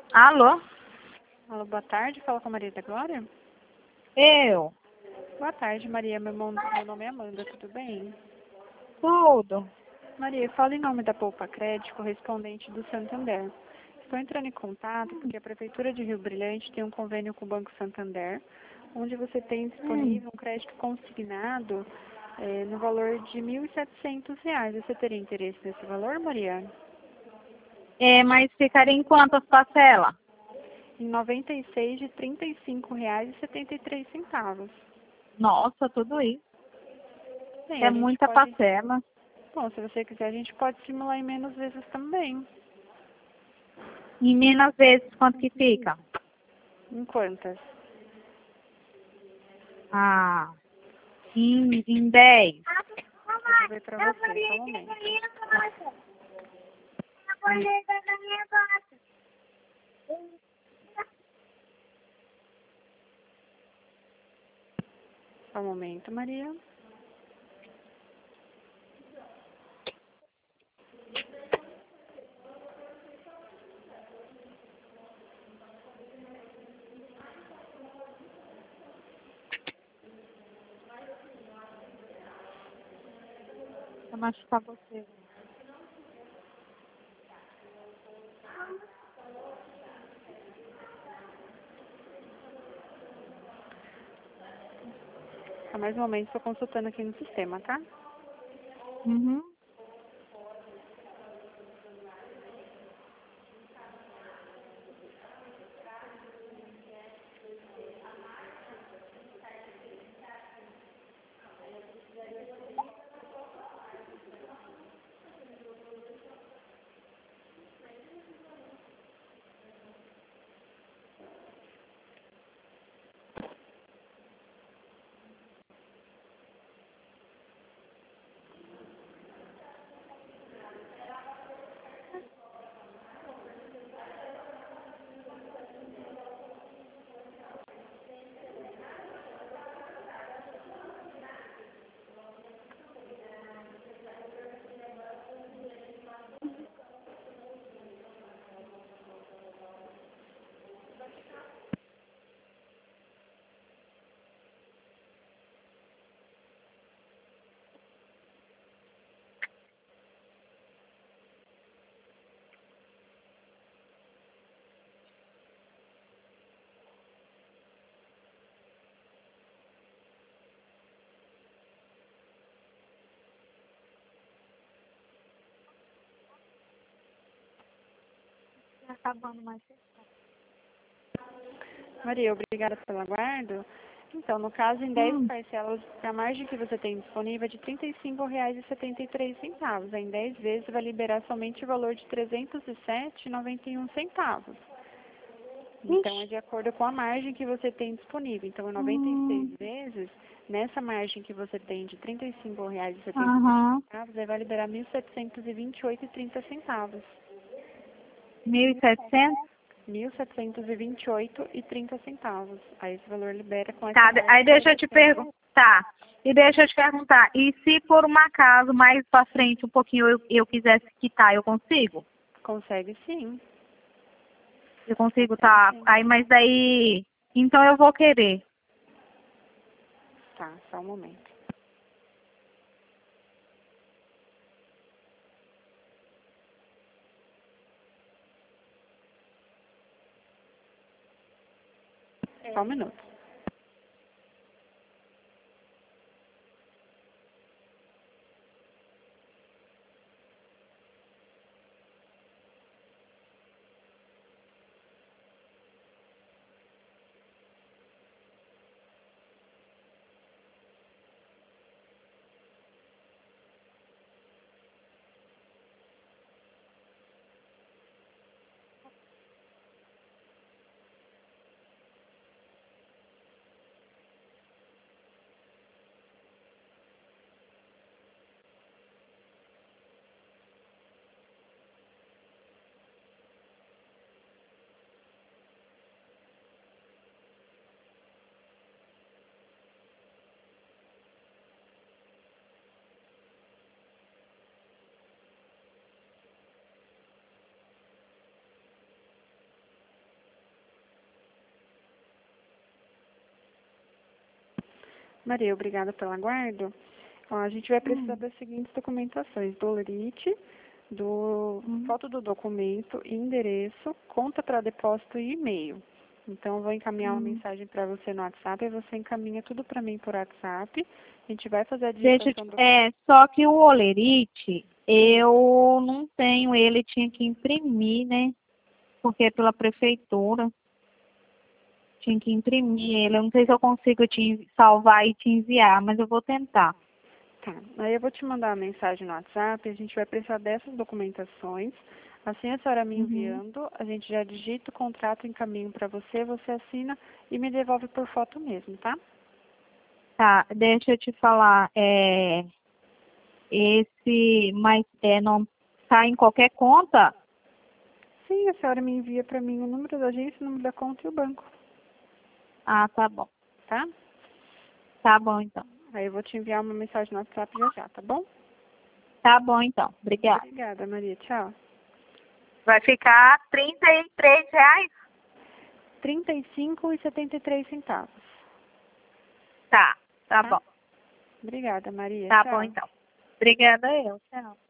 Alô? Alô, boa tarde. Fala com a Maria da Glória. Eu? Boa tarde, Maria. Meu nome é Amanda, tudo bem? Tudo. Maria, eu falo em nome da Poupa Crédito, correspondente do Santander. Estou entrando em contato porque a Prefeitura de Rio Brilhante tem um convênio com o Banco Santander, onde você tem disponível um crédito consignado no valor de R$ 1.700. Você teria interesse nesse valor, Maria? Mas ficaria em quantas parcelas? Em 96 de R$ 35,73. Nossa, tudo isso. Bem, É a gente muita pode... parcela. Bom, se você quiser, a gente pode simular em menos vezes também. Em menos vezes, quanto que fica? Em quantas? Ah, em 10. Eu vou ver pra você, só um momento. Só um momento, Maria. Vou machucar você. Só mais um momento, estou consultando aqui no sistema, tá? Uhum. Tá acabando mais. Maria, obrigada pelo aguardo. Então, no caso, em 10 parcelas, a margem que você tem disponível é de R$ 35,73. Em 10 vezes vai liberar somente o valor de R$ 307,91. Então, é de acordo com a margem que você tem disponível. Então, em 96 vezes, nessa margem que você tem de R$ 35,73, Aham. aí vai liberar R$ 1.728,30. 1.700? R$ 1.728,30. Aí esse valor libera com essa Tá, margem aí que deixa você eu te tem. perguntar. Tá. E deixa eu te perguntar. E se por um acaso, mais pra frente, um pouquinho, eu quisesse quitar, eu consigo? Consegue sim. Eu consigo, Consegue tá? sim. Aí, mas daí... Então eu vou querer. Tá, só um momento. Só um minuto. Maria, obrigada pelo aguardo. Ó, a gente vai precisar das seguintes documentações: do holerite, foto do documento, endereço, conta para depósito e e-mail. Então, eu vou encaminhar uma mensagem para você no WhatsApp e você encaminha tudo para mim por WhatsApp. A gente vai fazer a digitação do... Só que o holerite, eu não tenho ele, tinha que imprimir, né? Porque é pela prefeitura. Tinha que imprimir ele. Eu não sei se eu consigo te salvar e te enviar, mas eu vou tentar. Tá. Aí eu vou te mandar uma mensagem no WhatsApp, a gente vai precisar dessas documentações. Assim a senhora me enviando, a gente já digita o contrato, encaminho para você, você assina e me devolve por foto mesmo, tá? Tá, deixa eu te falar, mas não tá em qualquer conta? Sim, a senhora me envia para mim o número da agência, o número da conta e o banco, Ah, tá bom. tá? Tá bom, então. Aí eu vou te enviar uma mensagem no WhatsApp já já, tá bom? Tá bom, então. Obrigada. Obrigada, Maria. Tchau. Vai ficar R$ 33? 35,73. Tá, tá bom. Obrigada, Maria. Tá Tchau. bom, então. Obrigada eu. Tchau.